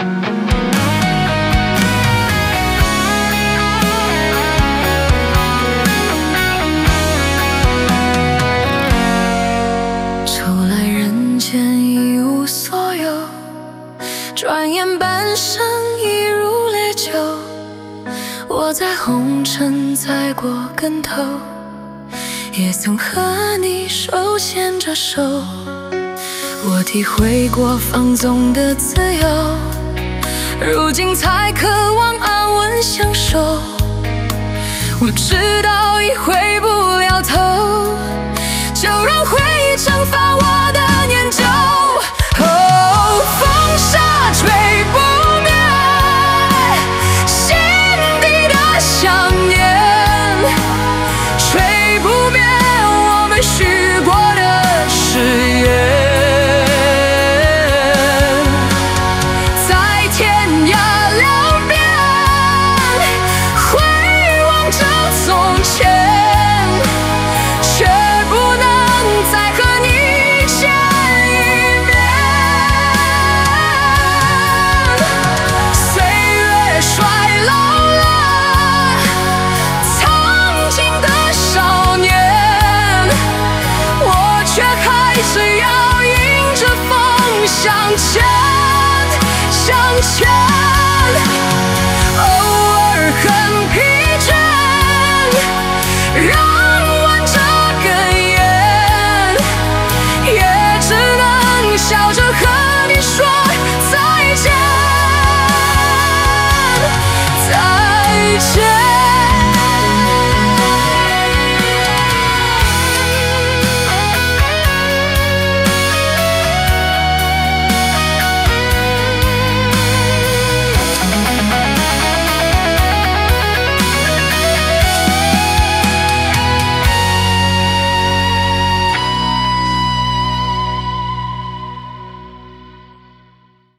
出来人间一无所有，转眼半生已如烈酒。我在红尘栽过跟头，也曾和你手牵着手。我体会过放纵的自由，如今才渴望安稳相守。我知道已回不了头，